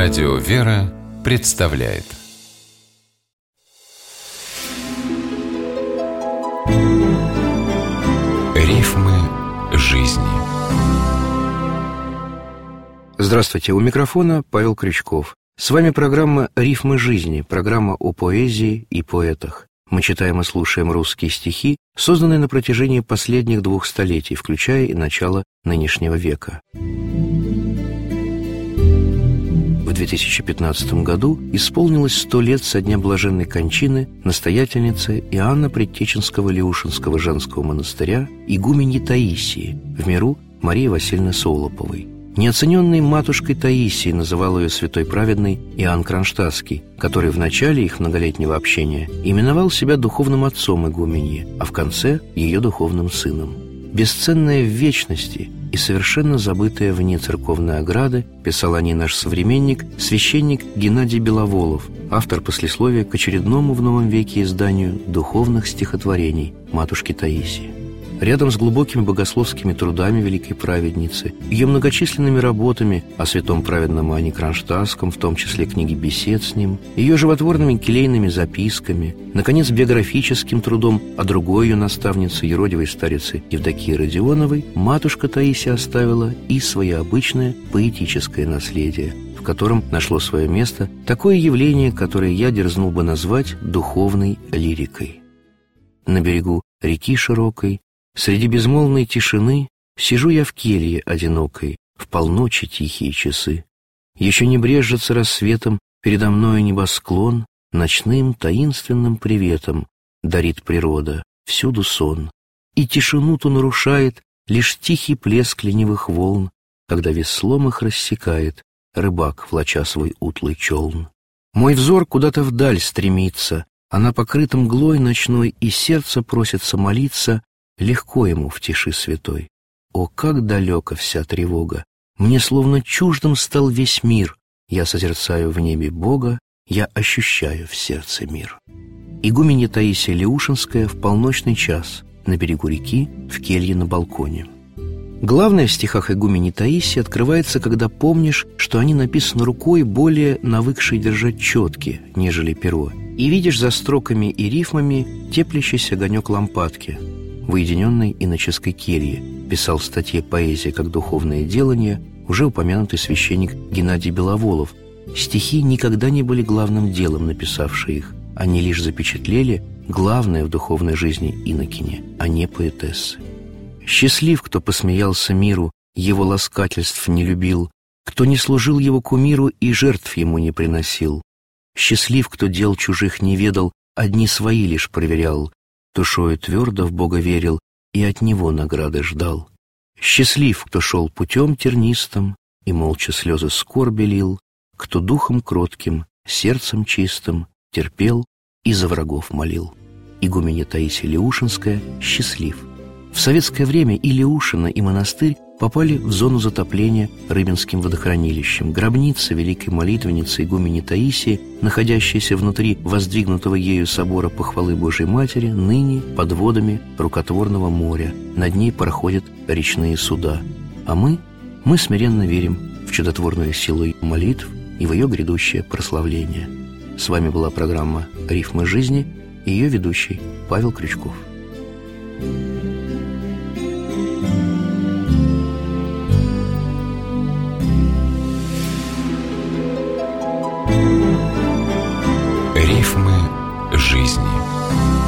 Радио «Вера» представляет Рифмы жизни. Здравствуйте, у микрофона Павел Крючков. С вами программа «Рифмы жизни», программа о поэзии и поэтах. Мы читаем и слушаем русские стихи, созданные на протяжении последних 2 столетий, включая и начало нынешнего века. В 2015 году исполнилось 100 лет со дня блаженной кончины настоятельницы Иоанна Предтеченского Леушинского женского монастыря игуменьи Таисии, в миру Марии Васильевны Соулоповой. Неоцененной матушкой Таисии называл ее святой праведный Иоанн Кронштадтский, который в начале их многолетнего общения именовал себя духовным отцом игуменьи, а в конце – ее духовным сыном. «Бесценная в вечности и совершенно забытая вне церковной ограды», писал о ней наш современник, священник Геннадий Беловолов, автор послесловия к очередному в новом веке изданию духовных стихотворений матушки Таисии. Рядом с глубокими богословскими трудами великой праведницы, ее многочисленными работами о святом праведном Иоанне Кронштадтском, в том числе книги бесед с ним, ее животворными келейными записками, наконец, биографическим трудом о другой ее наставнице, юродивой старице Евдокии Родионовой, матушка Таисия оставила и свое обычное поэтическое наследие, в котором нашло свое место такое явление, которое я дерзнул бы назвать духовной лирикой. На берегу реки широкой, среди безмолвной тишины сижу я в келье одинокой, в полночи тихие часы. Еще не брежется рассветом передо мною небосклон, ночным таинственным приветом дарит природа всюду сон. И тишину ту нарушает лишь тихий плеск ленивых волн, когда веслом их рассекает рыбак, влача свой утлый челн. Мой взор куда-то вдаль стремится, она покрыта мглой ночной, и сердце просится молиться, легко ему в тиши святой. О, как далеко вся тревога! Мне словно чуждым стал весь мир. Я созерцаю в небе Бога, я ощущаю в сердце мир. Игуменья Таисия Леушинская в полночный час на берегу реки в келье на балконе. Главное в стихах игуменьи Таисии открывается, когда помнишь, что они написаны рукой, более навыкшей держать четки, нежели перо, и видишь за строками и рифмами теплящийся огонек лампадки в уединенной иноческой келье, писал в статье «Поэзия как духовное делание» уже упомянутый священник Геннадий Беловолов. Стихи никогда не были главным делом написавшей их, они лишь запечатлели главное в духовной жизни инокини, а не поэтессы. Счастлив, кто посмеялся миру, его ласкательств не любил, кто не служил его кумиру и жертв ему не приносил. Счастлив, кто дел чужих не ведал, одни свои лишь проверял, душою твердо в Бога верил и от Него награды ждал. Счастлив, кто шел путем тернистым и молча слезы скорби лил, кто духом кротким, сердцем чистым терпел и за врагов молил. Игуменья Таисия Леушинская «Счастлив». В советское время и Леушино, и монастырь попали в зону затопления Рыбинским водохранилищем. Гробница великой молитвенницы игуменьи Таисии, находящаяся внутри воздвигнутого ею собора Похвалы Божией Матери, ныне под водами рукотворного моря. Над ней проходят речные суда. А мы смиренно верим в чудотворную силу молитв и в ее грядущее прославление. С вами была программа «Рифмы жизни» и ее ведущий Павел Крючков. Рифмы жизни.